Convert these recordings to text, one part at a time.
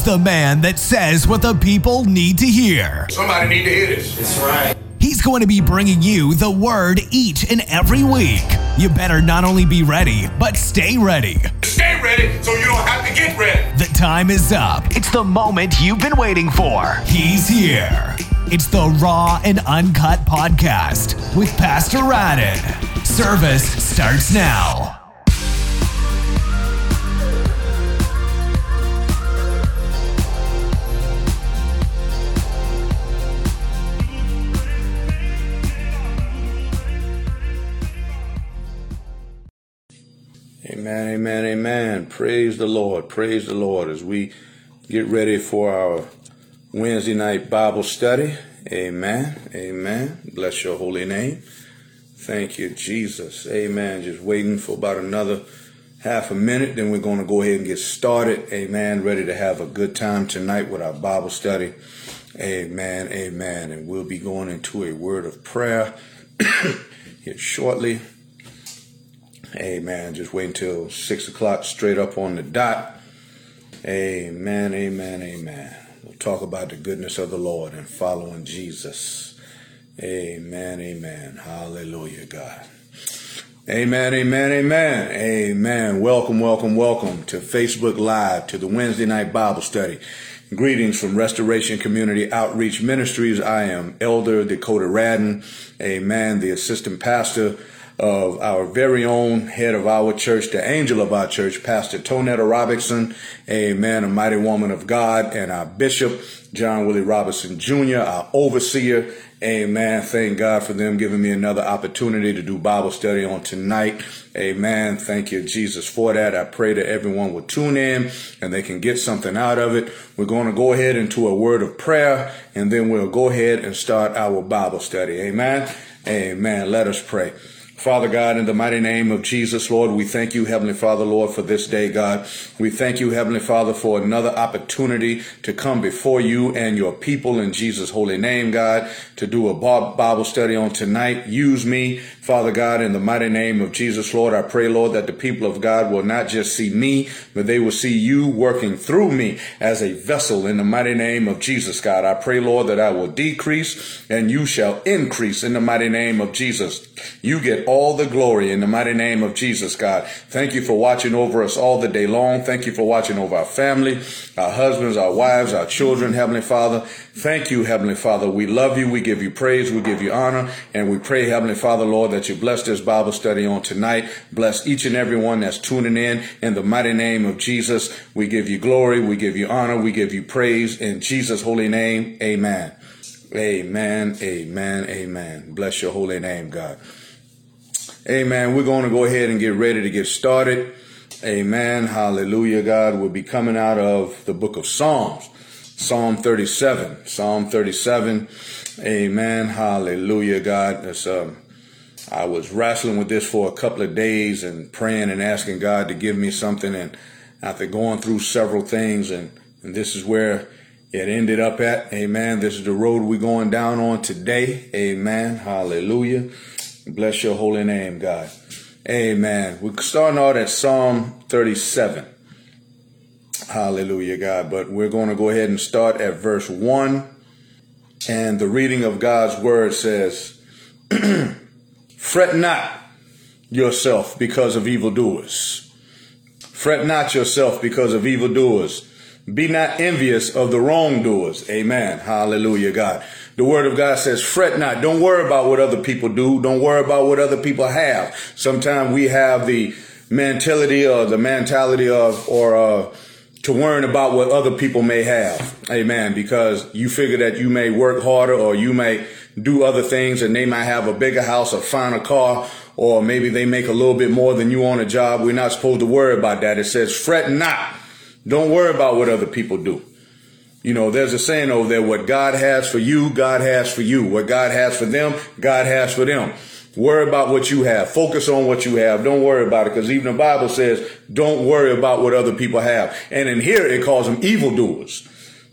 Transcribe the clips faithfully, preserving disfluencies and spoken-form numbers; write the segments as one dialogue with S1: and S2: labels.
S1: the man that says what the people need to hear.
S2: Somebody need to hear this.
S3: That's right.
S1: He's going to be bringing you the word each and every week. You better not only be ready, but stay ready.
S2: Stay ready so you don't have to get ready.
S1: The time is up. It's the moment you've been waiting for. He's here. It's the Raw and Uncut Podcast with Pastor Radin. Service starts now.
S4: Amen, amen, amen. Praise the Lord. Praise the Lord as we get ready for our Wednesday night Bible study. Amen, amen. Bless your holy name. Thank you, Jesus. Amen. Just waiting for about another half a minute. Then we're going to go ahead and get started. Amen. Ready to have a good time tonight with our Bible study. Amen, amen. And we'll be going into a word of prayer here shortly. Amen. Just wait until six o'clock straight up on the dot. Amen, amen, amen. We'll talk about the goodness of the Lord and following Jesus. Amen, amen. Hallelujah, God. Amen, amen, amen. Amen. Welcome, welcome, welcome to Facebook Live, to the Wednesday night Bible study. Greetings from Restoration Community Outreach Ministries. I am Elder Dakota Radin. Amen. The assistant pastor of our very own head of our church, the angel of our church, Pastor Tonetta Robertson, amen, a mighty woman of God, and our bishop, John Willie Robertson Junior, our overseer, amen. Thank God for them giving me another opportunity to do Bible study on tonight, amen. Thank you, Jesus, for that. I pray that everyone will tune in and they can get something out of it. We're going to go ahead into a word of prayer, and then we'll go ahead and start our Bible study, amen. Amen. Let us pray. Father God, in the mighty name of Jesus, Lord, we thank you, Heavenly Father, Lord, for this day, God. We thank you, Heavenly Father, for another opportunity to come before you and your people in Jesus' holy name, God, to do a Bible study on tonight. Use me, Father God, in the mighty name of Jesus, Lord. I pray, Lord, that the people of God will not just see me, but they will see you working through me as a vessel in the mighty name of Jesus, God. I pray, Lord, that I will decrease and you shall increase in the mighty name of Jesus. You get all the glory in the mighty name of Jesus, God. Thank you for watching over us all the day long. Thank you for watching over our family, our husbands, our wives, our children, Heavenly Father. Thank you, Heavenly Father. We love you. We give you praise. We give you honor. And we pray, Heavenly Father, Lord, that you bless this Bible study on tonight. Bless each and every one that's tuning in. In the mighty name of Jesus, we give you glory. We give you honor. We give you praise. In Jesus' holy name, amen. Amen, amen, amen. Bless your holy name, God. Amen. We're going to go ahead and get ready to get started. Amen. Hallelujah, God. We'll be coming out of the book of Psalms, Psalm thirty-seven, Psalm thirty-seven. Amen. Hallelujah, God. That's, um, I was wrestling with this for a couple of days and praying and asking God to give me something. And after going through several things, and, and this is where it ended up at. Amen. This is the road we're going down on today. Amen. Hallelujah. Bless your holy name, God. Amen. We're starting out at Psalm thirty-seven. Hallelujah, God. But we're going to go ahead and start at verse one. And the reading of God's word says, Fret not yourself because of evildoers. Fret not yourself because of evildoers. Be not envious of the wrongdoers. Amen. Hallelujah, God. The word of God says, fret not. Don't worry about what other people do. Don't worry about what other people have. Sometimes we have the mentality or the mentality of, or, uh, to worry about what other people may have. Amen. Because you figure that you may work harder or you may do other things and they might have a bigger house, a finer car, or maybe they make a little bit more than you on a job. We're not supposed to worry about that. It says, fret not. Don't worry about what other people do. You know, there's a saying over there, what God has for you, God has for you. What God has for them, God has for them. Worry about what you have. Focus on what you have. Don't worry about it, because even the Bible says, don't worry about what other people have. And in here, it calls them evildoers.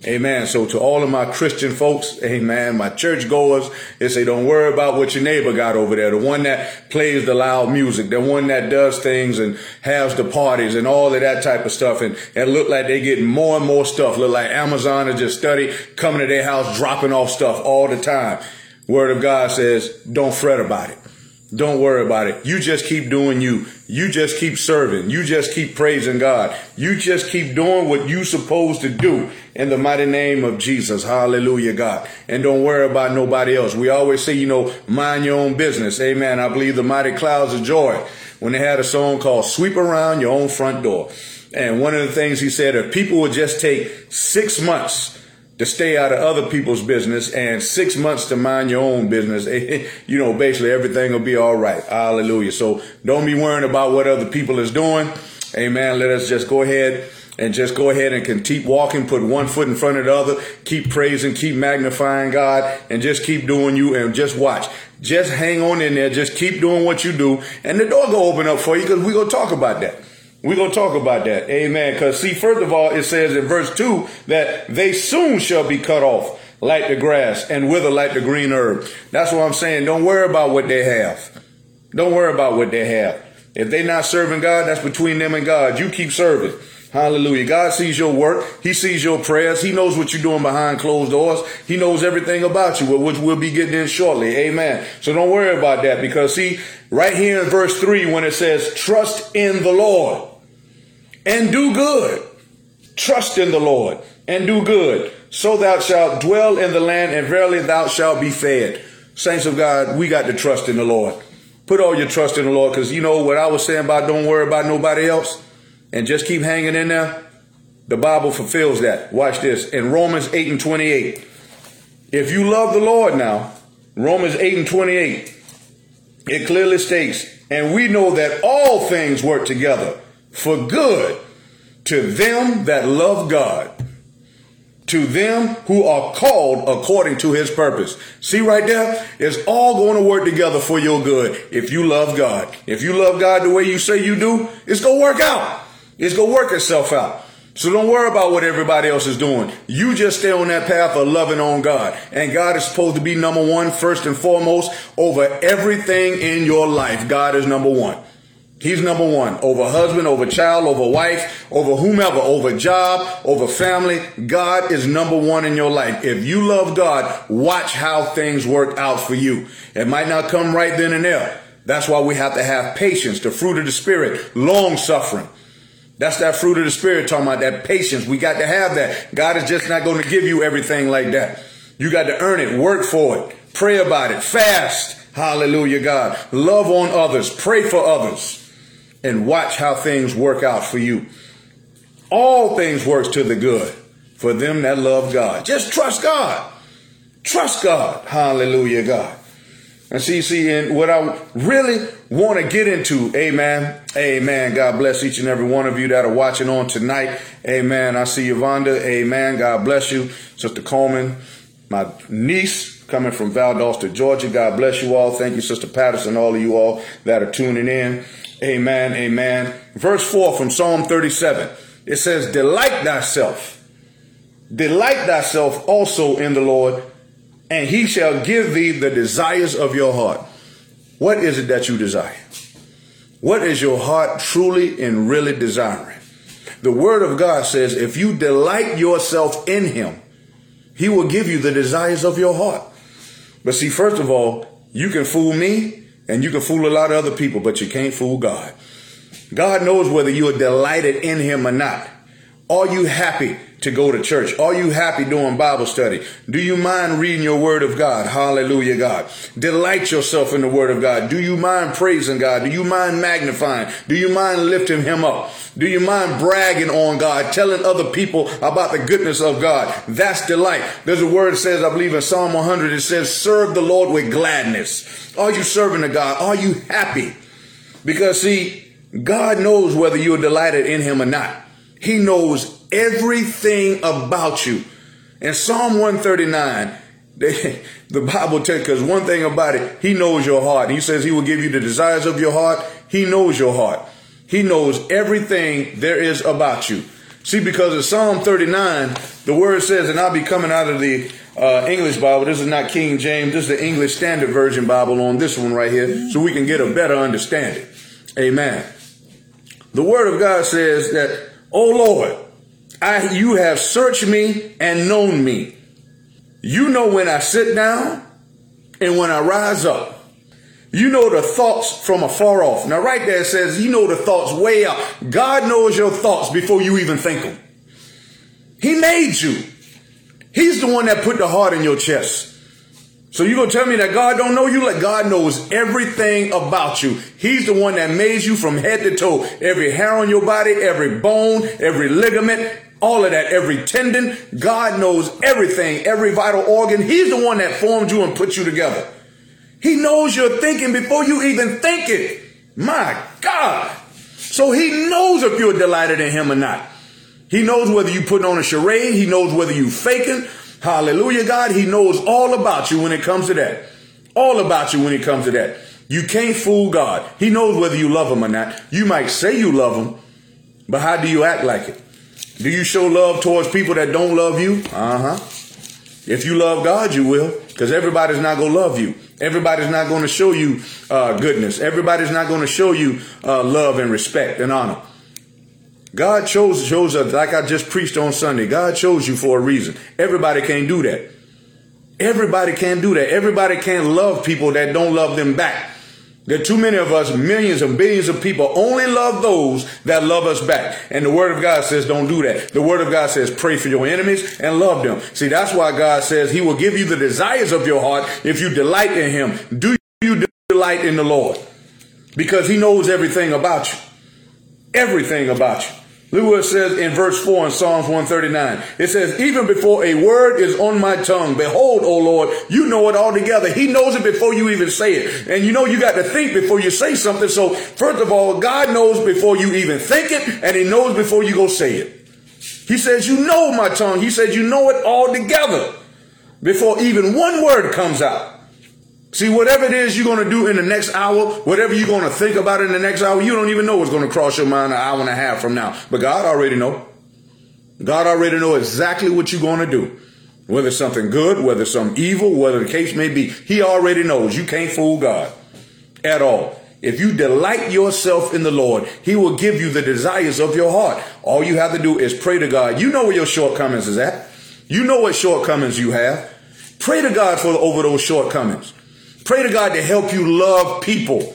S4: Amen. So to all of my Christian folks, amen, my church goers, they say, don't worry about what your neighbor got over there. The one that plays the loud music, the one that does things and has the parties and all of that type of stuff. And it look like they getting more and more stuff. Look like Amazon is just study coming to their house, dropping off stuff all the time. Word of God says, don't fret about it. Don't worry about it. You just keep doing you. You just keep serving. You just keep praising God. You just keep doing what you're supposed to do in the mighty name of Jesus. Hallelujah, God. And don't worry about nobody else. We always say, you know, mind your own business. Amen. I believe the Mighty Clouds of Joy, when they had a song called Sweep Around Your Own Front Door. And one of the things he said, if people would just take six months to stay out of other people's business and six months to mind your own business, you know, basically everything will be all right. Hallelujah. So don't be worrying about what other people is doing. Amen. Let us just go ahead and just go ahead and can keep walking, put one foot in front of the other, keep praising, keep magnifying God, and just keep doing you and just watch. Just hang on in there. Just keep doing what you do. And the door will open up for you because we're going to talk about that. We're going to talk about that. Amen. Because see, first of all, it says in verse two that they soon shall be cut off like the grass and wither like the green herb. That's what I'm saying. Don't worry about what they have. Don't worry about what they have. If they're not serving God, that's between them and God. You keep serving. Hallelujah. God sees your work. He sees your prayers. He knows what you're doing behind closed doors. He knows everything about you, which we'll be getting in shortly. Amen. So don't worry about that because see, right here in verse three, when it says, trust in the Lord and do good. Trust in the Lord and do good. So thou shalt dwell in the land and verily thou shalt be fed. Saints of God, we got to trust in the Lord. Put all your trust in the Lord because you know what I was saying about don't worry about nobody else and just keep hanging in there. The Bible fulfills that. Watch this. In Romans eight and twenty-eight. If you love the Lord now, Romans eight and twenty-eight, it clearly states, and we know that all things work together for good to them that love God, to them who are called according to his purpose. See right there? It's all going to work together for your good if you love God. If you love God the way you say you do, it's going to work out. It's going to work itself out. So don't worry about what everybody else is doing. You just stay on that path of loving on God. And God is supposed to be number one, first and foremost, over everything in your life. God is number one. He's number one over husband, over child, over wife, over whomever, over job, over family. God is number one in your life. If you love God, watch how things work out for you. It might not come right then and there. That's why we have to have patience, the fruit of the Spirit, long suffering. That's that fruit of the Spirit talking about that patience. We got to have that. God is just not going to give you everything like that. You got to earn it, work for it, pray about it, fast. Hallelujah, God. Love on others, pray for others. And watch how things work out for you. All things work to the good for them that love God. Just trust God. Trust God. Hallelujah, God. And see, see, and what I really want to get into, amen, amen. God bless each and every one of you that are watching on tonight. Amen. I see Yvonda. Amen. God bless you. Sister Coleman, my niece coming from Valdosta, Georgia. God bless you all. Thank you, Sister Patterson, all of you all that are tuning in. Amen, amen. Verse four from Psalm thirty-seven. It says, delight thyself. Delight thyself also in the Lord, and he shall give thee the desires of your heart. What is it that you desire? What is your heart truly and really desiring? The word of God says, if you delight yourself in him, he will give you the desires of your heart. But see, first of all, you can fool me. And you can fool a lot of other people, but you can't fool God. God knows whether you are delighted in him or not. Are you happy to go to church? Are you happy doing Bible study? Do you mind reading your word of God? Hallelujah, God. Delight yourself in the word of God. Do you mind praising God? Do you mind magnifying? Do you mind lifting him up? Do you mind bragging on God, telling other people about the goodness of God? That's delight. There's a word that says, I believe in Psalm one hundred, it says, serve the Lord with gladness. Are you serving the God? Are you happy? Because see, God knows whether you're delighted in him or not. He knows everything about you. In Psalm one thirty-nine, they, the Bible tells, because one thing about it, he knows your heart. He says he will give you the desires of your heart. He knows your heart. He knows everything there is about you. See, because of Psalm thirty-nine, the word says, and I'll be coming out of the uh, English Bible. This is not King James. This is the English Standard Version Bible on this one right here, so we can get a better understanding. Amen. The word of God says that, "O Lord, I, you have searched me and known me. You know when I sit down and when I rise up. You know the thoughts from afar off." Now right there it says, you know the thoughts way up. God knows your thoughts before you even think them. He made you. He's the one that put the heart in your chest. So you gonna tell me that God don't know you? Like, God knows everything about you. He's the one that made you from head to toe. Every hair on your body, every bone, every ligament, all of that, every tendon. God knows everything, every vital organ. He's the one that formed you and put you together. He knows you're thinking before you even think it. My God. So he knows if you're delighted in him or not. He knows whether you put on a charade. He knows whether you faking. Hallelujah, God. He knows all about you when it comes to that. All about you when it comes to that. You can't fool God. He knows whether you love him or not. You might say you love him, but how do you act like it? Do you show love towards people that don't love you? Uh-huh. If you love God, you will, because everybody's not going to love you. Everybody's not going to show you uh, goodness. Everybody's not going to show you uh, love and respect and honor. God chose, chose us, like I just preached on Sunday. God chose you for a reason. Everybody can't do that. Everybody can't do that. Everybody can't love people that don't love them back. There are too many of us, millions and billions of people only love those that love us back. And the word of God says don't do that. The word of God says pray for your enemies and love them. See, that's why God says he will give you the desires of your heart if you delight in him. Do you delight in the Lord? Because he knows everything about you. Everything about you. Look what it says in verse four in Psalms one thirty-nine. It says, even before a word is on my tongue, behold, O Lord, you know it altogether. He knows it before you even say it. And you know you got to think before you say something. So first of all, God knows before you even think it, and he knows before you go say it. He says, you know my tongue. He says, you know it altogether before even one word comes out. See, whatever it is you're going to do in the next hour, whatever you're going to think about in the next hour, you don't even know what's going to cross your mind an hour and a half from now. But God already know. God already know exactly what you're going to do. Whether it's something good, whether it's something evil, whether the case may be. He already knows. You can't fool God at all. If you delight yourself in the Lord, he will give you the desires of your heart. All you have to do is pray to God. You know where your shortcomings is at. You know what shortcomings you have. Pray to God for over those shortcomings. Pray to God to help you love people.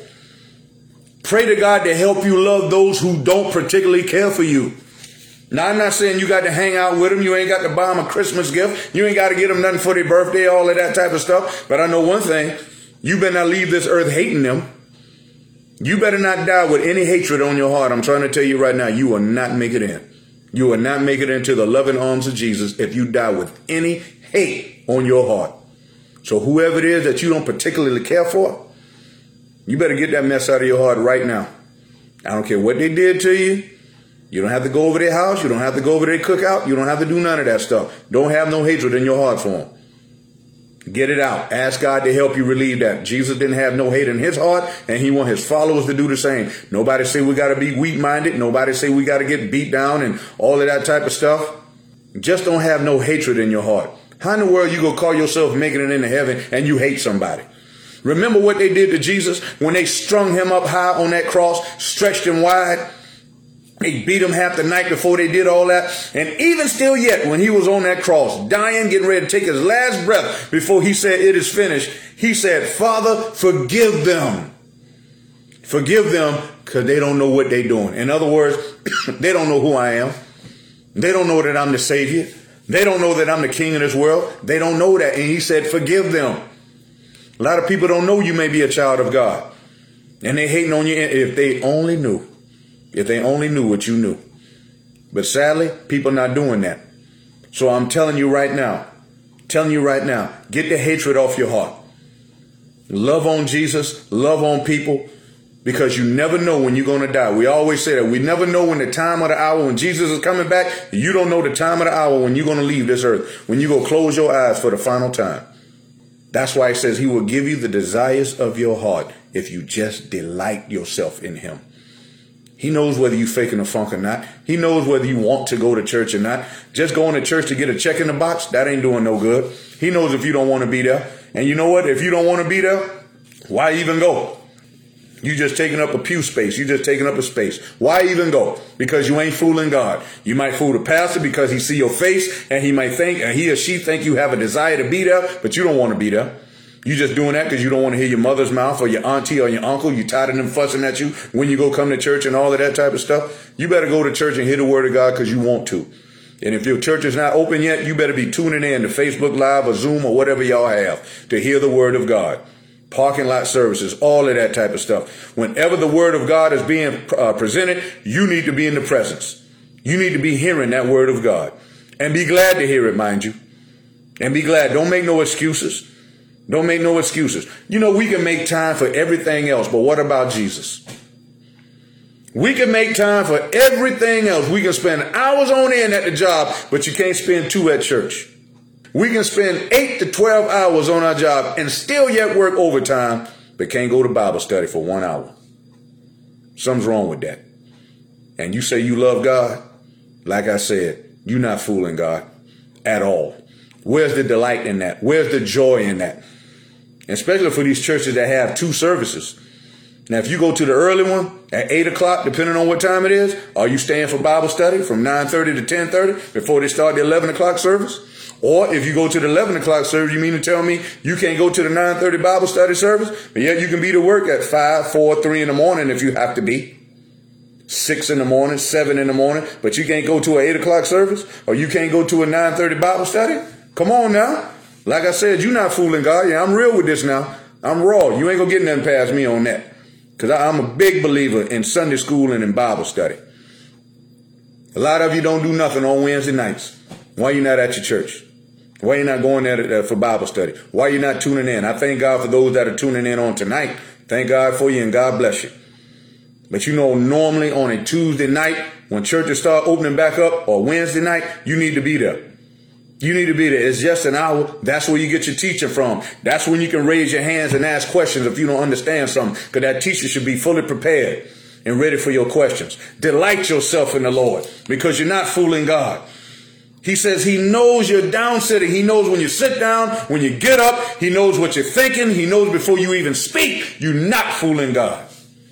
S4: Pray to God to help you love those who don't particularly care for you. Now, I'm not saying you got to hang out with them. You ain't got to buy them a Christmas gift. You ain't got to get them nothing for their birthday, all of that type of stuff. But I know one thing. You better not leave this earth hating them. You better not die with any hatred on your heart. I'm trying to tell you right now, you will not make it in. You will not make it into the loving arms of Jesus if you die with any hate on your heart. So whoever it is that you don't particularly care for, you better get that mess out of your heart right now. I don't care what they did to you. You don't have to go over their house. You don't have to go over their cookout. You don't have to do none of that stuff. Don't have no hatred in your heart for them. Get it out. Ask God to help you relieve that. Jesus didn't have no hate in his heart, and he wants his followers to do the same. Nobody say we got to be weak-minded. Nobody say we got to get beat down and all of that type of stuff. Just don't have no hatred in your heart. How in the world you gonna call yourself making it into heaven and you hate somebody? Remember what they did to Jesus when they strung him up high on that cross, stretched him wide? They beat him half the night before they did all that. And even still yet, when he was on that cross, dying, getting ready to take his last breath before he said, it is finished, he said, Father, forgive them. Forgive them because they don't know what they're doing. In other words, they don't know who I am. They don't know that I'm the Savior. They don't know that I'm the king of this world. They don't know that. And he said, forgive them. A lot of people don't know you may be a child of God. And they hating on you if they only knew. If they only knew what you knew. But sadly, people are not doing that. So I'm telling you right now, telling you right now, get the hatred off your heart. Love on Jesus. Love on people. Because you never know when you're going to die. We always say that. We never know when the time of the hour, when Jesus is coming back. You don't know the time of the hour when you're going to leave this earth. When you go close your eyes for the final time. That's why it says he will give you the desires of your heart if you just delight yourself in him. He knows whether you faking the funk or not. He knows whether you want to go to church or not. Just going to church to get a check in the box, that ain't doing no good. He knows if you don't want to be there. And you know what? If you don't want to be there, why even go? You just taking up a pew space. You just taking up a space. Why even go? Because you ain't fooling God. You might fool the pastor because he see your face and he might think, and he or she think you have a desire to be there, but you don't want to be there. You just doing that because you don't want to hear your mother's mouth or your auntie or your uncle. You tired of them fussing at you when you go come to church and all of that type of stuff. You better go to church and hear the word of God because you want to. And if your church is not open yet, you better be tuning in to Facebook Live or Zoom or whatever y'all have to hear the word of God. Parking lot services, all of that type of stuff. Whenever the word of God is being uh, presented, you need to be in the presence. You need to be hearing that word of God. And be glad to hear it, mind you. And be glad. Don't make no excuses. Don't make no excuses. You know, we can make time for everything else, but what about Jesus? We can make time for everything else. We can spend hours on end at the job, but you can't spend two at church. We can spend eight to twelve hours on our job and still yet work overtime, but can't go to Bible study for one hour. Something's wrong with that. And you say you love God? Like I said, you're not fooling God at all. Where's the delight in that? Where's the joy in that? Especially for these churches that have two services. Now, if you go to the early one at eight o'clock, depending on what time it is, are you staying for Bible study from nine thirty to ten thirty before they start the eleven o'clock service? Or if you go to the eleven o'clock service, you mean to tell me you can't go to the nine thirty Bible study service, but yet you can be to work at five, four, three in the morning if you have to be. six in the morning, seven in the morning, but you can't go to an eight o'clock service, or you can't go to a nine thirty Bible study? Come on now. Like I said, you're not fooling God. Yeah, I'm real with this now. I'm raw. You ain't gonna get nothing past me on that. Because I'm a big believer in Sunday school and in Bible study. A lot of you don't do nothing on Wednesday nights. Why you not at your church? Why you not going there for Bible study? Why you not tuning in? I thank God for those that are tuning in on tonight. Thank God for you and God bless you. But you know, normally on a Tuesday night, when churches start opening back up, or Wednesday night, you need to be there. You need to be there. It's just an hour. That's where you get your teaching from. That's when you can raise your hands and ask questions if you don't understand something, because that teacher should be fully prepared and ready for your questions. Delight yourself in the Lord, because you're not fooling God. He says he knows you're down sitting. He knows when you sit down, when you get up. He knows what you're thinking. He knows before you even speak. You're not fooling God.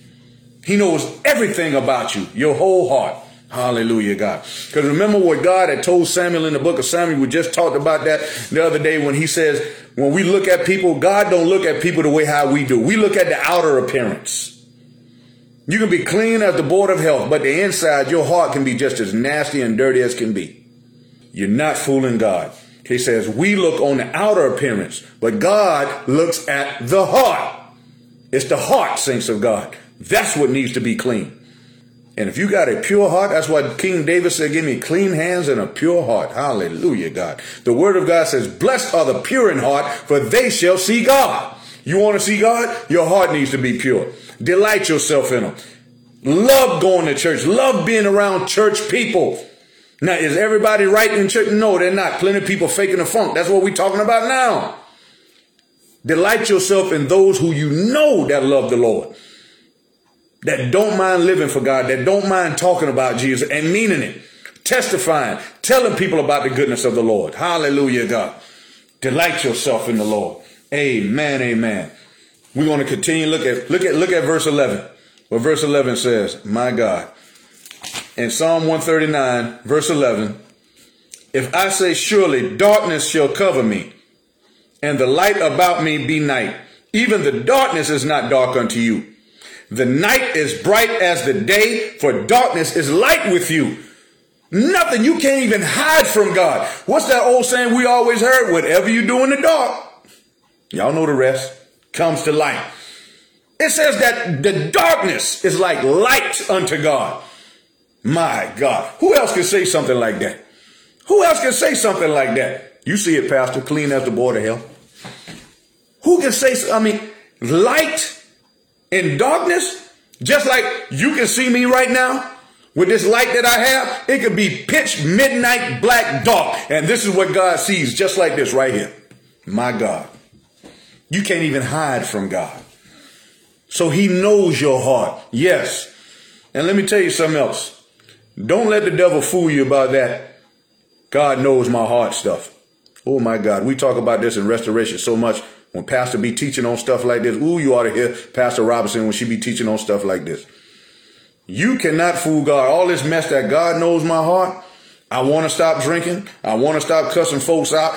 S4: He knows everything about you, your whole heart. Hallelujah, God. Because remember what God had told Samuel in the book of Samuel. We just talked about that the other day when he says, when we look at people, God don't look at people the way how we do. We look at the outer appearance. You can be clean as the board of health, but the inside, your heart can be just as nasty and dirty as can be. You're not fooling God. He says, we look on the outer appearance, but God looks at the heart. It's the heart, saints of God. That's what needs to be clean. And if you got a pure heart, that's why King David said, give me clean hands and a pure heart. Hallelujah, God. The word of God says, blessed are the pure in heart, for they shall see God. You want to see God? Your heart needs to be pure. Delight yourself in them. Love going to church. Love being around church people. Now, is everybody right in church? No, they're not. Plenty of people faking the funk. That's what we're talking about now. Delight yourself in those who you know that love the Lord, that don't mind living for God, that don't mind talking about Jesus and meaning it, testifying, telling people about the goodness of the Lord. Hallelujah, God. Delight yourself in the Lord. Amen, amen. We're going to continue. Look at, look at, look at verse eleven. What verse eleven says, my God. In Psalm one thirty-nine, verse eleven, if I say surely darkness shall cover me, and the light about me be night, even the darkness is not dark unto you. The night is bright as the day, for darkness is light with you. Nothing, you can't even hide from God. What's that old saying we always heard? Whatever you do in the dark, y'all know the rest, comes to light. It says that the darkness is like light unto God. My God, who else can say something like that? Who else can say something like that? You see it, Pastor, clean as the board of hell. Who can say, I mean, light in darkness, just like you can see me right now with this light that I have, it could be pitch midnight black dark. And this is what God sees, just like this right here. My God, you can't even hide from God. So he knows your heart. Yes. And let me tell you something else. Don't let the devil fool you about that God knows my heart stuff. Oh my God. We talk about this in restoration so much. When Pastor be teaching on stuff like this, ooh, you ought to hear Pastor Robinson when she be teaching on stuff like this. You cannot fool God. All this mess that God knows my heart. I want to stop drinking. I want to stop cussing folks out.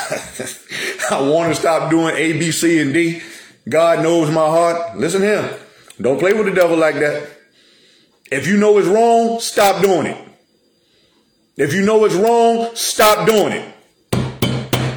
S4: I want to stop doing A, B, C, and D. God knows my heart. Listen to him. Don't play with the devil like that. If you know it's wrong, stop doing it. If you know it's wrong, stop doing it.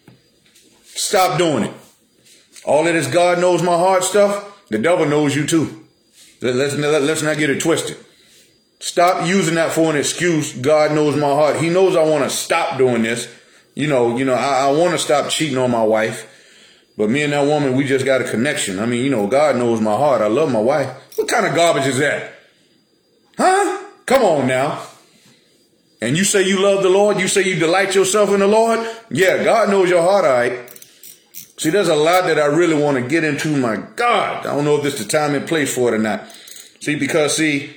S4: Stop doing it. All of this God knows my heart stuff, the devil knows you too. Let's, let's not get it twisted. Stop using that for an excuse. God knows my heart. He knows I want to stop doing this. You know, you know, I, I want to stop cheating on my wife. But me and that woman, we just got a connection. I mean, you know, God knows my heart. I love my wife. What kind of garbage is that? Huh? Come on now. And you say you love the Lord? You say you delight yourself in the Lord? Yeah, God knows your heart, all right. See, there's a lot that I really want to get into. My God, I don't know if this is the time and place for it or not. See, because, see,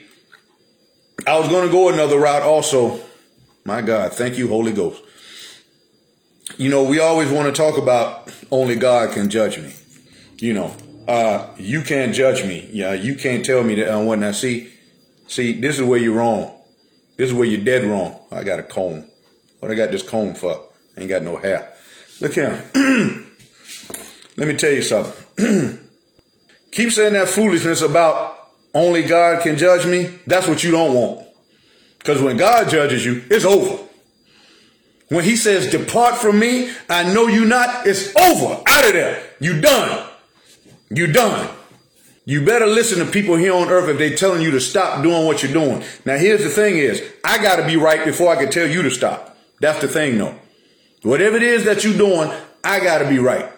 S4: I was going to go another route also. My God, thank you, Holy Ghost. You know, we always want to talk about only God can judge me. You know, uh, you can't judge me. Yeah, you can't tell me that I want to see. See, this is where you're wrong. This is where you're dead wrong. I got a comb. What I got this comb for? I ain't got no hair. Look here. Let me tell you something. Keep saying that foolishness about only God can judge me. That's what you don't want. Because when God judges you, it's over. When he says, depart from me, I know you not, it's over. Out of there. You done. You done. You better listen to people here on earth if they're telling you to stop doing what you're doing. Now, here's the thing is, I got to be right before I can tell you to stop. That's the thing, though. Whatever it is that you're doing, I got to be right.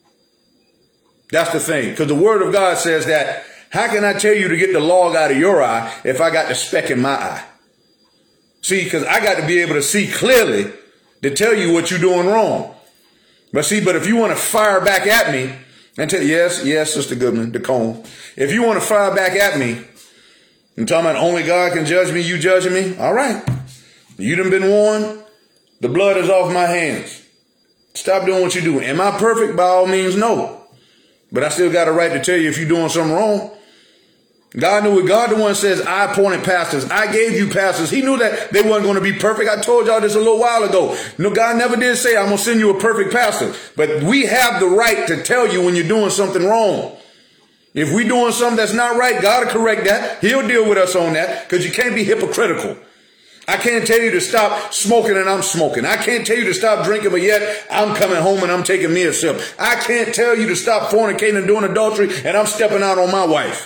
S4: That's the thing. Because the word of God says that, how can I tell you to get the log out of your eye if I got the speck in my eye? See, because I got to be able to see clearly to tell you what you're doing wrong. But see, but if you want to fire back at me and tell, yes, yes, Sister Goodman, the comb. If you want to fire back at me and talking about only God can judge me, you judging me? All right. You done been warned. The blood is off my hands. Stop doing what you do. Am I perfect? By all means, no. But I still got a right to tell you if you're doing something wrong. God knew it. God the one says, I appointed pastors. I gave you pastors. He knew that they weren't going to be perfect. I told y'all this a little while ago. No, God never did say, I'm going to send you a perfect pastor. But we have the right to tell you when you're doing something wrong. If we're doing something that's not right, God will correct that. He'll deal with us on that because you can't be hypocritical. I can't tell you to stop smoking and I'm smoking. I can't tell you to stop drinking, but yet I'm coming home and I'm taking me a sip. I can't tell you to stop fornicating and doing adultery and I'm stepping out on my wife.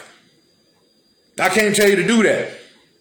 S4: I can't tell you to do that.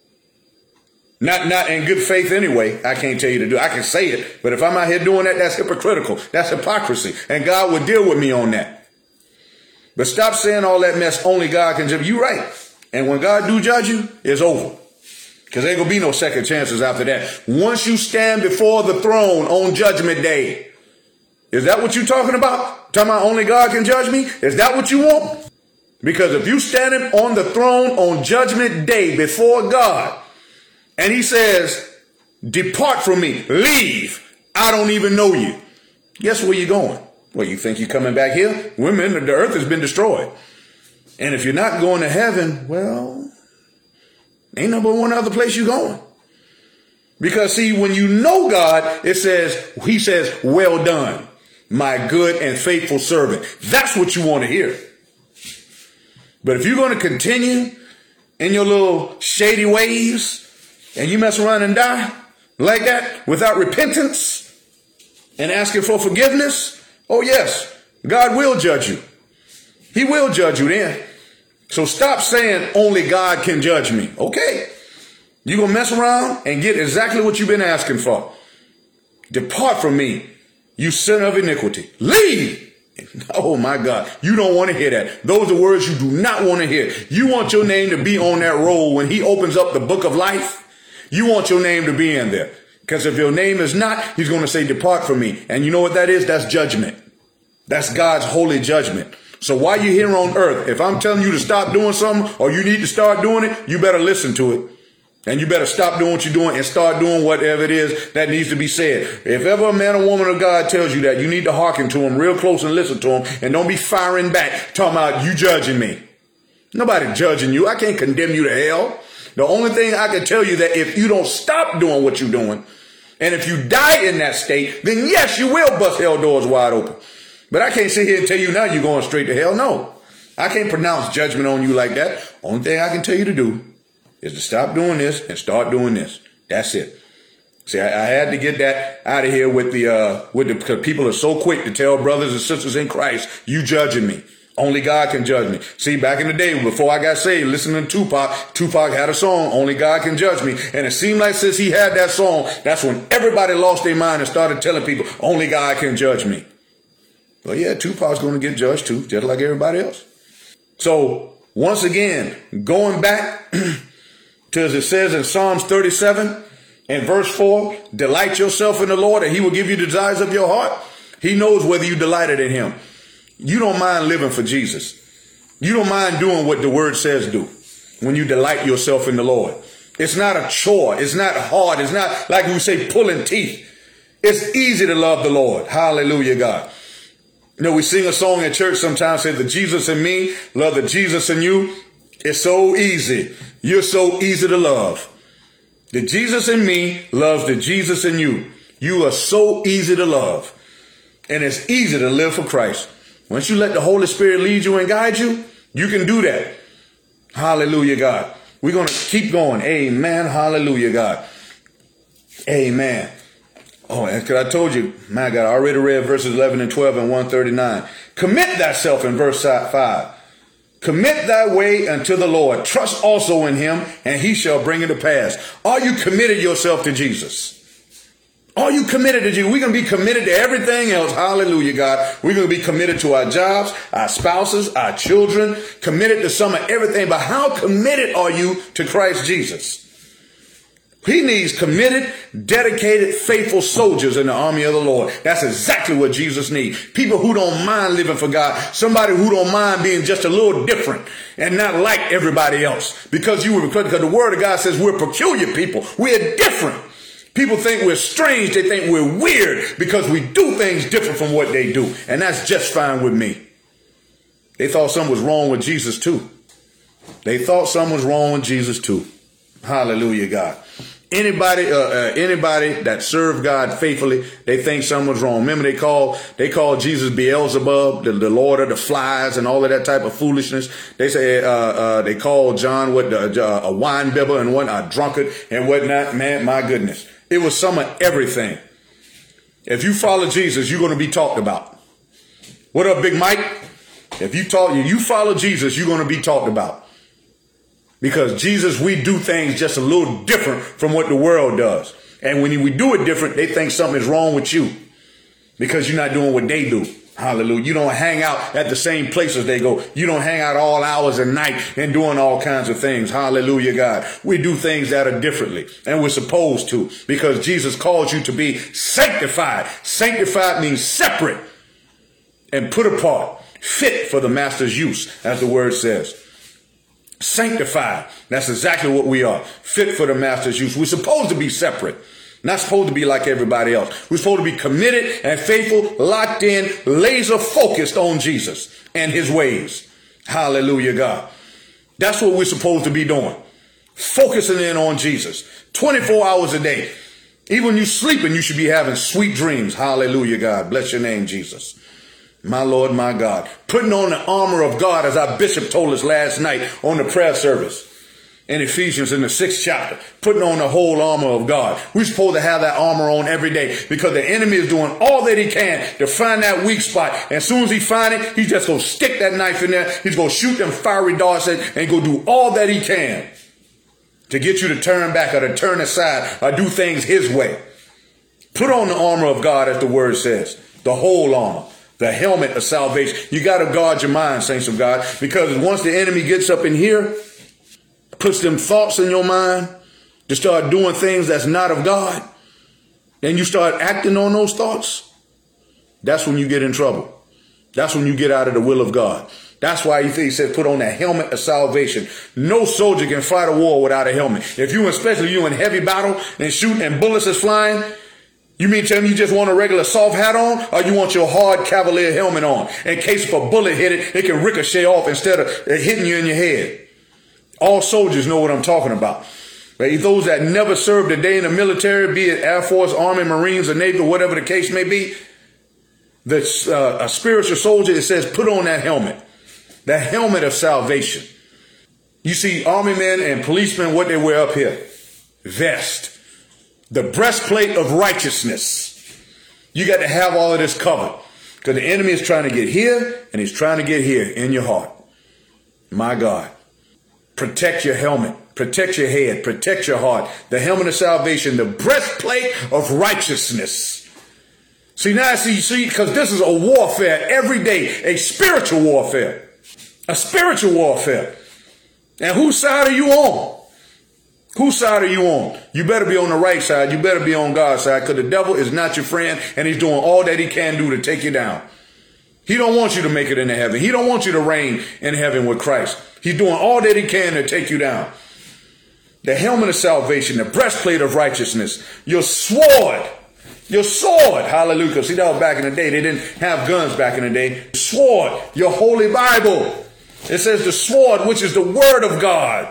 S4: Not, not in good faith anyway. I can't tell you to do it. I can say it, but if I'm out here doing that, that's hypocritical. That's hypocrisy. And God will deal with me on that. But stop saying all that mess. Only God can judge you. You're right. And when God do judge you, it's over. Because there ain't going to be no second chances after that. Once you stand before the throne on judgment day, is that what you're talking about? Talking about only God can judge me? Is that what you want? Because if you standing on the throne on judgment day before God, and he says, depart from me, leave, I don't even know you. Guess where you're going? Well, you think you're coming back here? Women, the earth has been destroyed. And if you're not going to heaven, well, ain't no one other place you're going. Because see, when you know God, it says, he says, well done, my good and faithful servant. That's what you want to hear. But if you're going to continue in your little shady ways and you mess around and die like that without repentance and asking for forgiveness, oh yes, God will judge you. He will judge you then. So stop saying only God can judge me. Okay. You're going to mess around and get exactly what you've been asking for. Depart from me, you sin of iniquity. Leave. Oh my God. You don't want to hear that. Those are words you do not want to hear. You want your name to be on that roll when he opens up the book of life. You want your name to be in there. Because if your name is not, he's going to say, depart from me. And you know what that is? That's judgment. That's God's holy judgment. So while you're here on earth, if I'm telling you to stop doing something or you need to start doing it, you better listen to it. And you better stop doing what you're doing and start doing whatever it is that needs to be said. If ever a man or woman of God tells you that, you need to hearken to him real close and listen to him. And don't be firing back, talking about you judging me. Nobody judging you. I can't condemn you to hell. The only thing I can tell you that if you don't stop doing what you're doing, and if you die in that state, then yes, you will bust hell doors wide open. But I can't sit here and tell you now you're going straight to hell. No, I can't pronounce judgment on you like that. Only thing I can tell you to do is to stop doing this and start doing this. That's it. See, I, I had to get that out of here with the, uh, with the, because people are so quick to tell brothers and sisters in Christ, you judging me. Only God can judge me. See, back in the day, before I got saved, listening to Tupac, Tupac had a song, Only God Can Judge Me. And it seemed like since he had that song, that's when everybody lost their mind and started telling people, only God can judge me. Well, yeah, Tupac's going to get judged too, just like everybody else. So, once again, going back to as it says in Psalms thirty-seven and verse four, delight yourself in the Lord and he will give you the desires of your heart. He knows whether you delighted in him. You don't mind living for Jesus. You don't mind doing what the word says do when you delight yourself in the Lord. It's not a chore. It's not hard. It's not like we say pulling teeth. It's easy to love the Lord. Hallelujah, God. You know, we sing a song in church sometimes, say the Jesus in me, love the Jesus in you. It's so easy. You're so easy to love. The Jesus in me loves the Jesus in you. You are so easy to love. And it's easy to live for Christ. Once you let the Holy Spirit lead you and guide you, you can do that. Hallelujah, God. We're going to keep going. Amen. Hallelujah, God. Amen. Oh, and because I told you, my God, I already read verses eleven and twelve and one thirty-nine. Commit thyself in verse five. Commit thy way unto the Lord. Trust also in him, and he shall bring it to pass. Are you committed yourself to Jesus? Are you committed to Jesus? We're going to be committed to everything else. Hallelujah, God. We're going to be committed to our jobs, our spouses, our children, committed to some of everything. But how committed are you to Christ Jesus? He needs committed, dedicated, faithful soldiers in the army of the Lord. That's exactly what Jesus needs. People who don't mind living for God. Somebody who don't mind being just a little different and not like everybody else. Because you were, because the word of God says we're peculiar people. We're different. People think we're strange. They think we're weird because we do things different from what they do. And that's just fine with me. They thought something was wrong with Jesus too. They thought something was wrong with Jesus too. Hallelujah, God. Anybody, uh, uh, anybody that served God faithfully, they think something was wrong. Remember, they call they call Jesus Beelzebub, the, the Lord of the Flies, and all of that type of foolishness. They say uh, uh, they call John what uh, a wine bibber and what a drunkard and whatnot. Man, my goodness, it was some of everything. If you follow Jesus, you're going to be talked about. What up, Big Mike? If you talk, you follow Jesus, you're going to be talked about. Because Jesus, we do things just a little different from what the world does. And when we do it different, they think something is wrong with you because you're not doing what they do. Hallelujah. You don't hang out at the same places they go. You don't hang out all hours of night and doing all kinds of things. Hallelujah, God. We do things that are differently, and we're supposed to, because Jesus calls you to be sanctified. Sanctified means separate and put apart, fit for the master's use, as the word says. Sanctified. That's exactly what we are. Fit for the master's use. We're supposed to be separate. Not supposed to be like everybody else. We're supposed to be committed and faithful, locked in, laser focused on Jesus and his ways. Hallelujah, God. That's what we're supposed to be doing. Focusing in on Jesus. twenty-four hours a day. Even when you're sleeping, you should be having sweet dreams. Hallelujah, God. Bless your name, Jesus. My Lord, my God. Putting on the armor of God, as our bishop told us last night on the prayer service in Ephesians in the sixth chapter. Putting on the whole armor of God. We're supposed to have that armor on every day because the enemy is doing all that he can to find that weak spot. And as soon as he finds it, he's just going to stick that knife in there. He's going to shoot them fiery darts and, and go do all that he can to get you to turn back or to turn aside or do things his way. Put on the armor of God, as the word says. The whole armor. The helmet of salvation. You got to guard your mind, saints of God, because once the enemy gets up in here, puts them thoughts in your mind to start doing things that's not of God, and you start acting on those thoughts, that's when you get in trouble. That's when you get out of the will of God. That's why he says put on that helmet of salvation. No soldier can fight a war without a helmet. If you, especially you in heavy battle and shooting and bullets is flying, you mean tell me you just want a regular soft hat on, or you want your hard cavalier helmet on? In case if a bullet hit it, it can ricochet off instead of hitting you in your head. All soldiers know what I'm talking about. Right? Those that never served a day in the military, be it Air Force, Army, Marines, or Navy, or whatever the case may be, that's uh, a spiritual soldier, it says put on that helmet. The helmet of salvation. You see army men and policemen, what they wear up here? Vest. The breastplate of righteousness. You got to have all of this covered. Because the enemy is trying to get here, and he's trying to get here in your heart. My God. Protect your helmet. Protect your head. Protect your heart. The helmet of salvation. The breastplate of righteousness. See, now, see, see, because this is a warfare every day. A spiritual warfare. A spiritual warfare. And whose side are you on? Whose side are you on? You better be on the right side. You better be on God's side, because the devil is not your friend, and he's doing all that he can do to take you down. He don't want you to make it into heaven. He don't want you to reign in heaven with Christ. He's doing all that he can to take you down. The helmet of salvation, the breastplate of righteousness, your sword, your sword. Hallelujah. See, that was back in the day. They didn't have guns back in the day. Sword, your holy Bible. It says the sword, which is the word of God.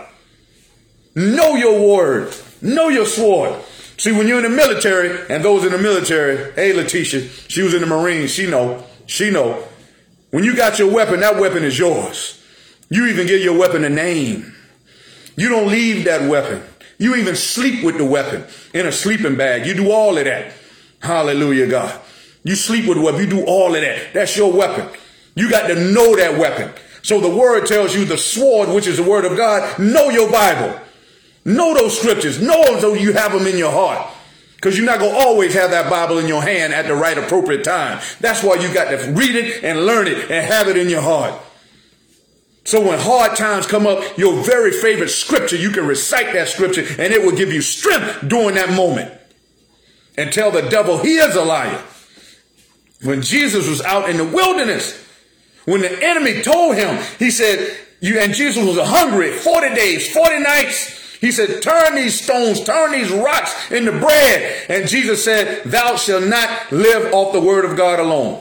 S4: Know your word. Know your sword. See, when you're in the military, and those in the military, hey, Letitia, she was in the Marines. She know. She know. When you got your weapon, that weapon is yours. You even give your weapon a name. You don't leave that weapon. You even sleep with the weapon in a sleeping bag. You do all of that. Hallelujah, God. You sleep with the weapon. You do all of that. That's your weapon. You got to know that weapon. So the word tells you the sword, which is the word of God. Know your Bible. Know those scriptures. Know them so you have them in your heart. Because you're not going to always have that Bible in your hand at the right appropriate time. That's why you got to read it and learn it and have it in your heart. So when hard times come up, your very favorite scripture, you can recite that scripture and it will give you strength during that moment. And tell the devil he is a liar. When Jesus was out in the wilderness, when the enemy told him, he said, you and Jesus was hungry, forty days, forty nights. He said, turn these stones, turn these rocks into bread. And Jesus said, thou shalt not live off the word of God alone.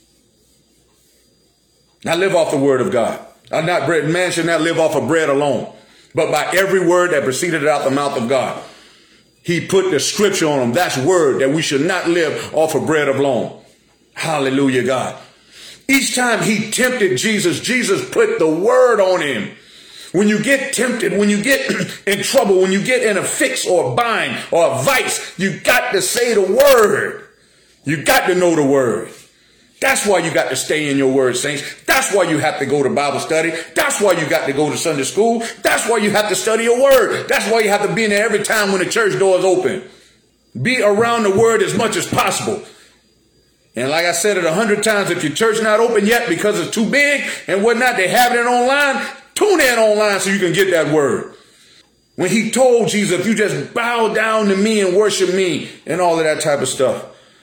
S4: Not live off the word of God. Not bread. Man should not live off of bread alone, but by every word that proceeded out the mouth of God. He put the scripture on them. That's word, that we should not live off of bread alone. Hallelujah, God. Each time he tempted Jesus, Jesus put the word on him. When you get tempted, when you get in trouble, when you get in a fix or a bind or a vice, you got to say the word. You got to know the word. That's why you got to stay in your word, saints. That's why you have to go to Bible study. That's why you got to go to Sunday school. That's why you have to study your word. That's why you have to be in there every time when the church door is open. Be around the word as much as possible. And like I said it a hundred times, if your church not open yet because it's too big and whatnot, they have it online. Tune in online so you can get that word. When he told Jesus, if you just bow down to me and worship me and all of that type of stuff.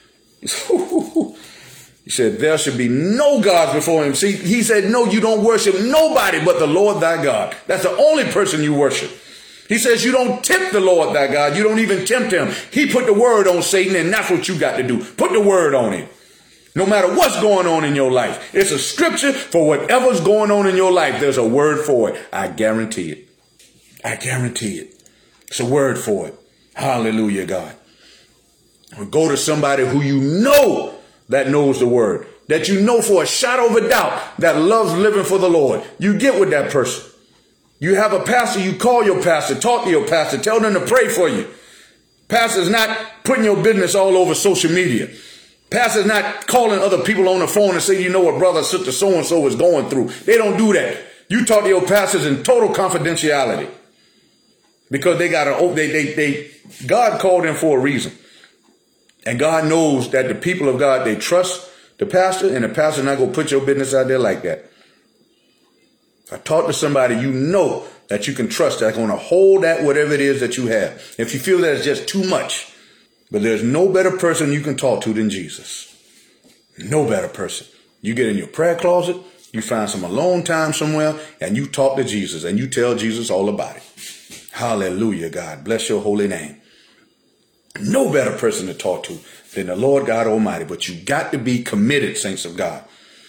S4: He said, there should be no gods before him. See, he said, no, you don't worship nobody but the Lord thy God. That's the only person you worship. He says, you don't tempt the Lord thy God. You don't even tempt him. He put the word on Satan, and that's what you got to do. Put the word on him. No matter what's going on in your life, it's a scripture for whatever's going on in your life. There's a word for it. I guarantee it. I guarantee it. It's a word for it. Hallelujah, God. Or go to somebody who you know that knows the word, that you know for a shadow of a doubt that loves living for the Lord. You get with that person. You have a pastor, you call your pastor, talk to your pastor, tell them to pray for you. Pastor's not putting your business all over social media. Pastor's not calling other people on the phone and say, you know what, brother, sister, so-and-so is going through. They don't do that. You talk to your pastors in total confidentiality because they got to, they, they, they, God called them for a reason. And God knows that the people of God, they trust the pastor, and the pastor not going to put your business out there like that. I talk to somebody you know that you can trust that's going to hold that whatever it is that you have. If you feel that it's just too much. But there's no better person you can talk to than Jesus. No better person. You get in your prayer closet, you find some alone time somewhere, and you talk to Jesus, and you tell Jesus all about it. Hallelujah, God. Bless your holy name. No better person to talk to than the Lord God Almighty, but you got to be committed, saints of God.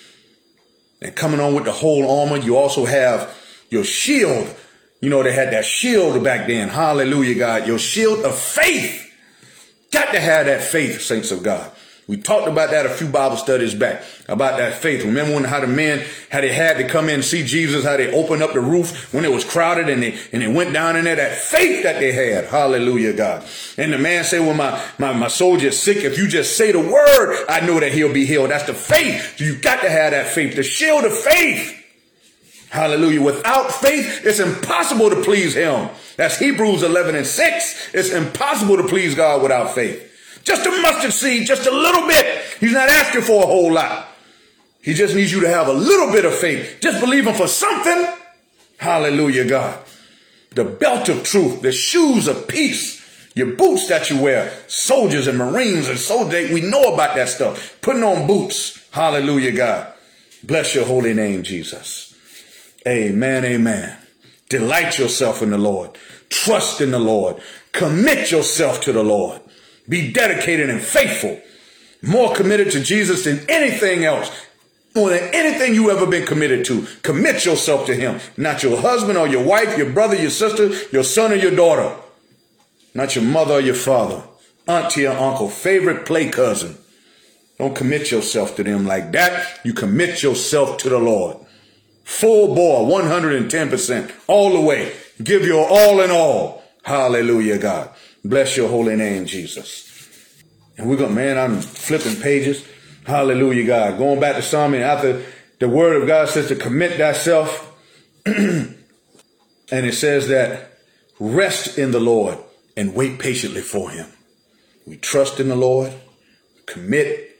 S4: And coming on with the whole armor, you also have your shield. You know, they had that shield back then. Hallelujah, God. Your shield of faith. Got to have that faith, saints of God. We talked about that a few Bible studies back, about that faith. Remember when how the men, how they had to come in and see Jesus, how they opened up the roof when it was crowded and they and they went down in there, that faith that they had. Hallelujah, God. And the man said, well, my, my, my soldier's sick. If you just say the word, I know that he'll be healed. That's the faith. You got to have that faith, the shield of faith. Hallelujah. Without faith, it's impossible to please him. That's Hebrews eleven and six. It's impossible to please God without faith. Just a mustard seed, just a little bit. He's not asking for a whole lot. He just needs you to have a little bit of faith. Just believe him for something. Hallelujah, God. The belt of truth, the shoes of peace, your boots that you wear, soldiers and Marines and soldiers, we know about that stuff. Putting on boots. Hallelujah, God. Bless your holy name, Jesus. Amen, amen. Delight yourself in the Lord. Trust in the Lord. Commit yourself to the Lord. Be dedicated and faithful. More committed to Jesus than anything else. More than anything you ever been committed to. Commit yourself to him. Not your husband or your wife, your brother, your sister, your son or your daughter. Not your mother or your father. Auntie or uncle. Favorite play cousin. Don't commit yourself to them like that. You commit yourself to the Lord. Full bore, one hundred ten percent. All the way. Give your all in all. Hallelujah, God. Bless your holy name, Jesus. And we're going, man, I'm flipping pages. Hallelujah, God. Going back to Psalm, and after the word of God says to commit thyself. And it says that rest in the Lord and wait patiently for him. We trust in the Lord. Commit.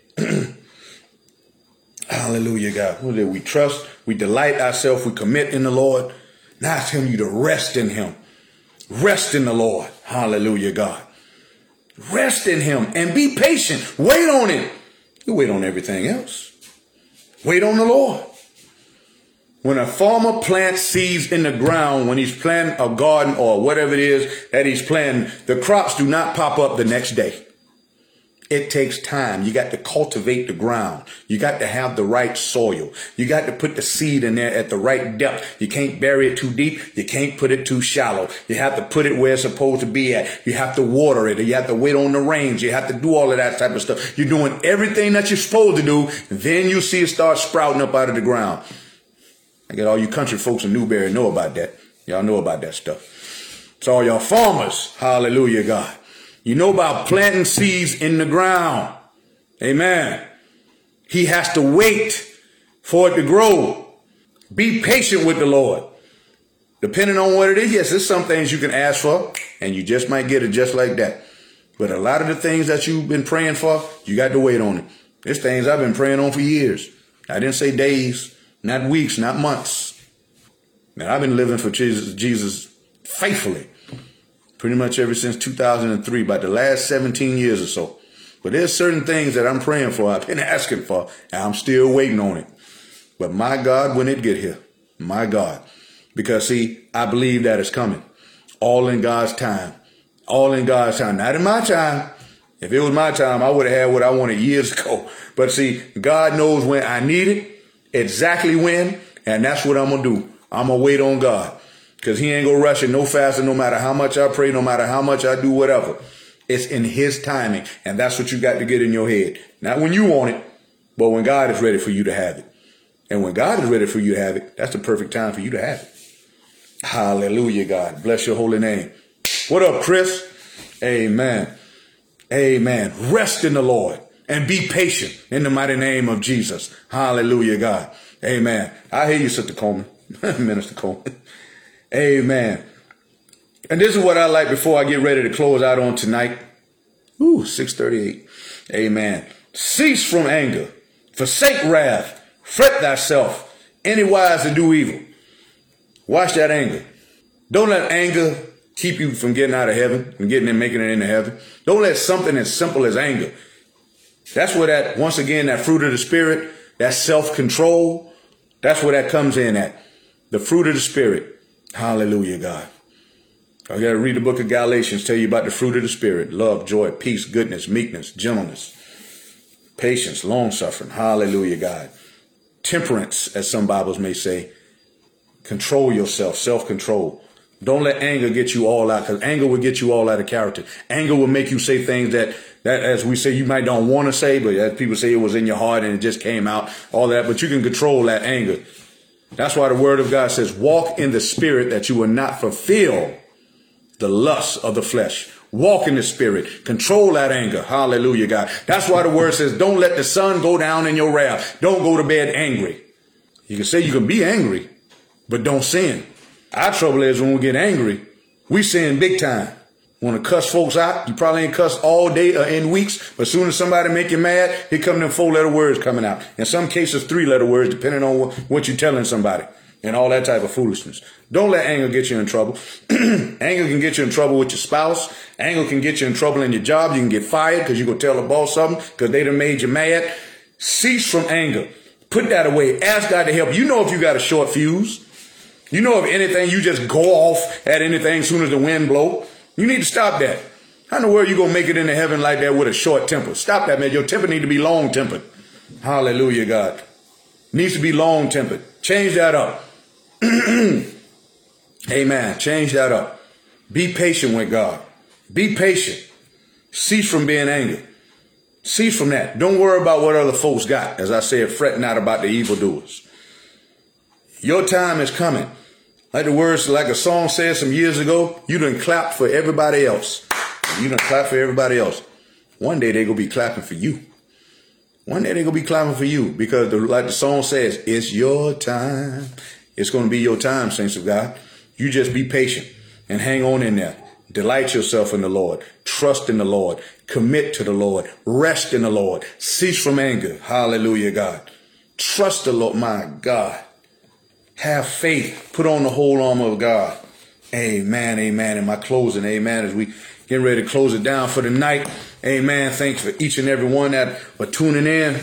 S4: Hallelujah, God. We trust. We delight ourselves. We commit in the Lord. Now it's telling you to rest in him. Rest in the Lord. Hallelujah, God. Rest in him and be patient. Wait on him. You wait on everything else. Wait on the Lord. When a farmer plants seeds in the ground, when he's planting a garden or whatever it is that he's planting, the crops do not pop up the next day. It takes time. You got to cultivate the ground. You got to have the right soil. You got to put the seed in there at the right depth. You can't bury it too deep. You can't put it too shallow. You have to put it where it's supposed to be at. You have to water it. You have to wait on the rains. You have to do all of that type of stuff. You're doing everything that you're supposed to do. Then you see it start sprouting up out of the ground. I get all you country folks in Newberry know about that. Y'all know about that stuff. It's all y'all farmers. Hallelujah, God. You know about planting seeds in the ground. Amen. He has to wait for it to grow. Be patient with the Lord. Depending on what it is, yes, there's some things you can ask for, and you just might get it just like that. But a lot of the things that you've been praying for, you got to wait on it. There's things I've been praying on for years. I didn't say days, not weeks, not months. Man, I've been living for Jesus, Jesus faithfully. Pretty much ever since two thousand three, about the last seventeen years or so. But there's certain things that I'm praying for, I've been asking for, and I'm still waiting on it. But my God, when it get here, my God. Because see, I believe that it's coming. All in God's time. All in God's time. Not in my time. If it was my time, I would have had what I wanted years ago. But see, God knows when I need it, exactly when, and that's what I'm going to do. I'm going to wait on God. Because he ain't going to rush it no faster, no matter how much I pray, no matter how much I do whatever. It's in his timing. And that's what you got to get in your head. Not when you want it, but when God is ready for you to have it. And when God is ready for you to have it, that's the perfect time for you to have it. Hallelujah, God. Bless your holy name. What up, Chris? Amen. Amen. Rest in the Lord and be patient in the mighty name of Jesus. Hallelujah, God. Amen. I hear you, Sister Coleman. Minister Coleman. Amen. And this is what I like before I get ready to close out on tonight. Ooh, six thirty-eight. Amen. Cease from anger. Forsake wrath. Fret thyself. Anywise to do evil. Watch that anger. Don't let anger keep you from getting out of heaven and getting and making it into heaven. Don't let something as simple as anger. That's where that, once again, that fruit of the Spirit, that self-control, that's where that comes in at. The fruit of the Spirit. Hallelujah, God. I got to read the book of Galatians, tell you about the fruit of the Spirit. Love, joy, peace, goodness, meekness, gentleness, patience, long-suffering. Hallelujah, God. Temperance, as some Bibles may say. Control yourself, self-control. Don't let anger get you all out, because anger will get you all out of character. Anger will make you say things that, that, as we say, you might don't want to say, but as people say, it was in your heart and it just came out, all that. But you can control that anger. That's why the word of God says, walk in the Spirit that you will not fulfill the lusts of the flesh. Walk in the Spirit. Control that anger. Hallelujah, God. That's why the word says, don't let the sun go down in your wrath. Don't go to bed angry. You can say you can be angry, but don't sin. Our trouble is when we get angry, we sin big time. Want to cuss folks out? You probably ain't cussed all day or in weeks, but as soon as somebody make you mad, here come them four-letter words coming out. In some cases, three-letter words, depending on what, what you're telling somebody and all that type of foolishness. Don't let anger get you in trouble. Anger can get you in trouble with your spouse. Anger can get you in trouble in your job. You can get fired because you go tell the boss something because they done made you mad. Cease from anger. Put that away. Ask God to help. You know if you got a short fuse. You know if anything, you just go off at anything as soon as the wind blow. You need to stop that. How in the world you going to make it into heaven like that with a short temper? Stop that, man. Your temper need to be long-tempered. Hallelujah, God. Needs to be long-tempered. Change that up. Amen. Change that up. Be patient with God. Be patient. Cease from being angry. Cease from that. Don't worry about what other folks got. As I said, fret not about the evildoers. Your time is coming. Like the words, like a song said some years ago, you done clapped for everybody else. You done clapped for everybody else. One day they gonna be clapping for you. One day they gonna be clapping for you because the, like the song says, it's your time. It's gonna be your time, saints of God. You just be patient and hang on in there. Delight yourself in the Lord. Trust in the Lord. Commit to the Lord. Rest in the Lord. Cease from anger. Hallelujah, God. Trust the Lord, my God. Have faith. Put on the whole armor of God. Amen. Amen. In my closing, amen. As we get ready to close it down for the night. Amen. Thanks for each and every one that for tuning in.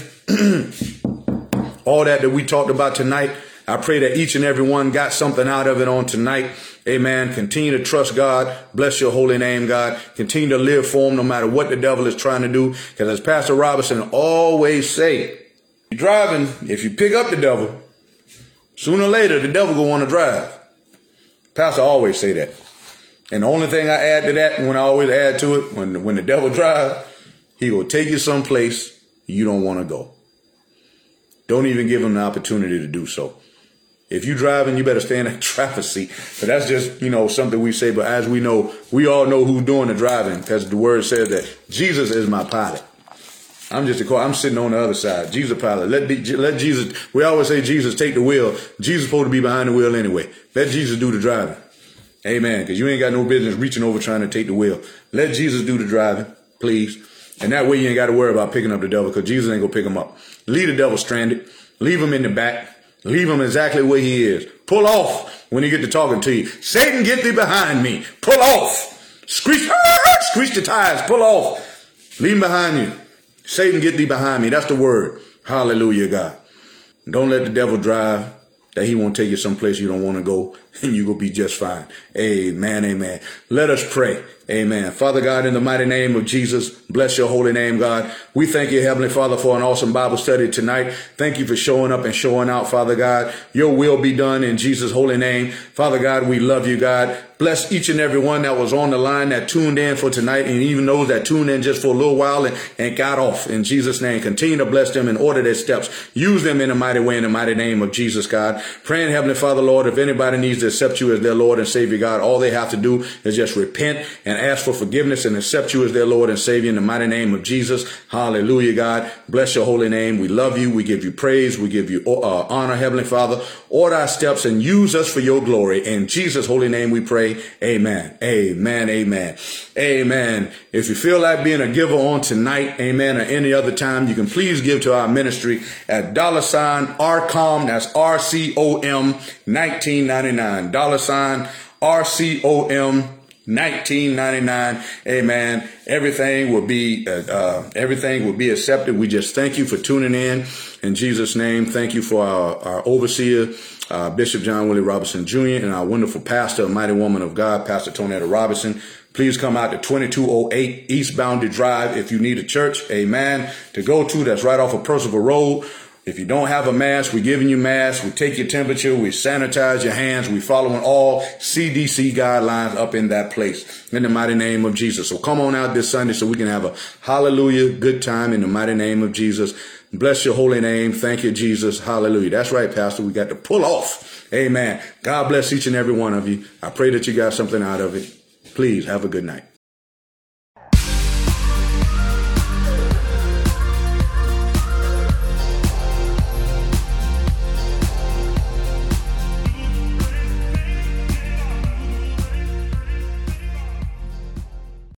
S4: All that that we talked about tonight. I pray that each and every one got something out of it on tonight. Amen. Continue to trust God. Bless your holy name, God. Continue to live for him no matter what the devil is trying to do. Because as Pastor Robinson always say, you're driving, if you pick up the devil, sooner or later, the devil will want to drive. Pastor always say that. And the only thing I add to that, when I always add to it, when, when the devil drives, he will take you someplace you don't want to go. Don't even give him the opportunity to do so. If you driving, you better stay in that traffic seat. But that's just, you know, something we say. But as we know, we all know who's doing the driving because the word says that Jesus is my pilot. I'm just a car. I'm sitting on the other side. Jesus pilot. Let, let Jesus, we always say Jesus take the wheel. Jesus supposed to be behind the wheel anyway. Let Jesus do the driving. Amen. Because you ain't got no business reaching over trying to take the wheel. Let Jesus do the driving, please. And that way you ain't got to worry about picking up the devil because Jesus ain't going to pick him up. Leave the devil stranded. Leave him in the back. Leave him exactly where he is. Pull off when he get to talking to you. Satan, get thee behind me. Pull off. Screech, screech the tires. Pull off. Leave him behind you. Satan, get thee behind me. That's the word. Hallelujah, God. Don't let the devil drive that he won't take you someplace you don't want to go, and you will be just fine. Amen, amen. Let us pray. Amen. Father God, in the mighty name of Jesus, bless your holy name, God. We thank you, Heavenly Father, for an awesome Bible study tonight. Thank you for showing up and showing out, Father God. Your will be done in Jesus' holy name. Father God, we love you, God. Bless each and every one that was on the line that tuned in for tonight, and even those that tuned in just for a little while and, and got off. In Jesus' name, continue to bless them and order their steps. Use them in a mighty way in the mighty name of Jesus, God. Praying, Heavenly Father, Lord, if anybody needs to accept you as their Lord and Savior, God, all they have to do is just repent and ask for forgiveness and accept you as their Lord and Savior in the mighty name of Jesus. Hallelujah, God. Bless your holy name. We love you. We give you praise. We give you uh, honor, Heavenly Father. Order our steps and use us for your glory. In Jesus' holy name we pray. Amen. Amen. Amen. Amen. If you feel like being a giver on tonight, amen, or any other time, you can please give to our ministry at dollar sign R C O M. That's R C O M nineteen ninety-nine. Dollar sign R C O M nineteen ninety-nine. Amen. Everything will be, uh, uh, everything will be accepted. We just thank you for tuning in. In Jesus' name, thank you for our, our overseer, uh, Bishop John Willie Robinson Junior, and our wonderful pastor, a mighty woman of God, Pastor Tonetta Robinson. Please come out to twenty-two oh eight East Boundary Drive if you need a church, amen, to go to. That's right off of Percival Road. If you don't have a mask, we're giving you masks. We take your temperature. We sanitize your hands. We're following all C D C guidelines up in that place in the mighty name of Jesus. So come on out this Sunday so we can have a hallelujah good time in the mighty name of Jesus. Bless your holy name. Thank you, Jesus. Hallelujah. That's right, Pastor. We got to pull off. Amen. God bless each and every one of you. I pray that you got something out of it. Please have a good night.